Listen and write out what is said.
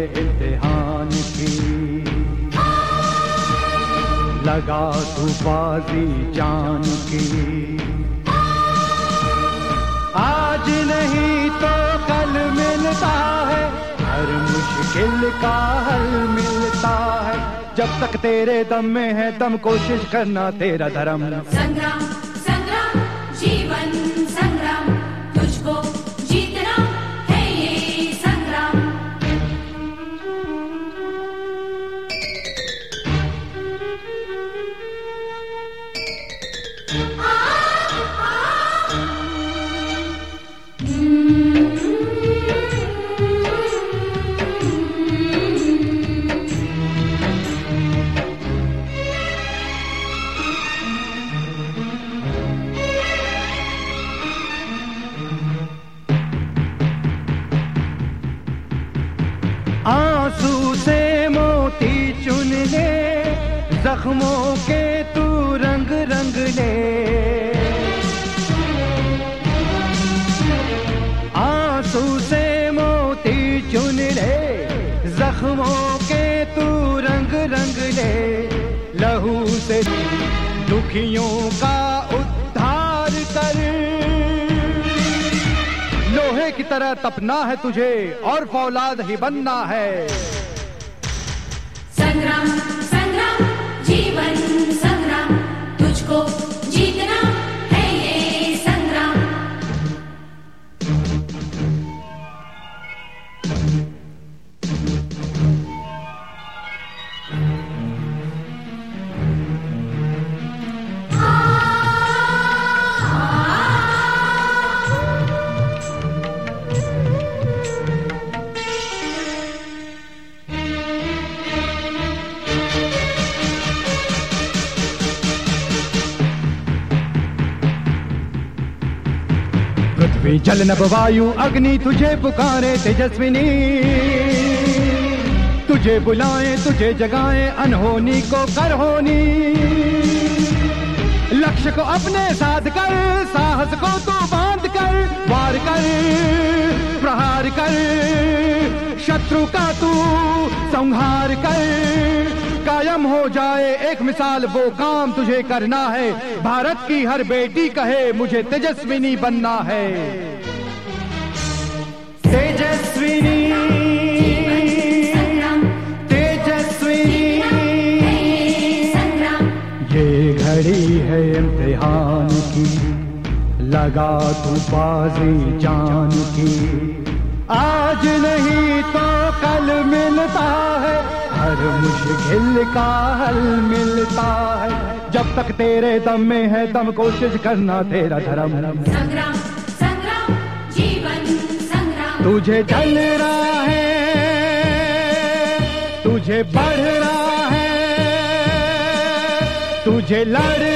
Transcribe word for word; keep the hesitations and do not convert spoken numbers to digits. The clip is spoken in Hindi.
इम्तिहान की। लगा तू बाजी जान की, आज नहीं तो कल मिलता है, हर मुश्किल का हल मिलता है। जब तक तेरे दम में है दम, कोशिश करना तेरा धर्म। संग्राम संग्राम जीवन संग्राम, तुझको जीतना है ये संग्राम। आ, आ, आंसू से मोती चुन ले, जख्मों के तू रंग रंग ले। आंसू से मोती चुन ले, जख्मों के तू रंग रंग ले। लहू से दुखियों का उद्धार कर, लोहे की तरह तपना है तुझे और फौलाद ही बनना है। संग्राम संग्राम जीवन संग्राम, तुझको जीतना है ये संग्राम। पृथ्वी जल नभ वायु अग्नि तुझे पुकारे तेजस्विनी, तुझे बुलाए तुझे जगाए अनहोनी को कर होनी। लक्ष्य को अपने साथ कर, साहस को तू बांध कर, वार कर प्रहार कर, शत्रु का तू संहार कर। कायम हो जाए एक मिसाल, वो काम तुझे करना है। भारत की हर बेटी कहे मुझे तेजस्विनी बनना है। तेजस्विनी तेजस्विनी, ये घड़ी है इम्तिहान की, लगा तू बाजी जान की। आज नहीं तो कल मिलता है, हर मुश्किल का हल मिलता है। जब तक तेरे दम में है दम, कोशिश करना तेरा धर्म। संग्राम संग्राम जीवन संग्राम, तुझे जल रहा है, तुझे बढ़ रहा है, तुझे लड़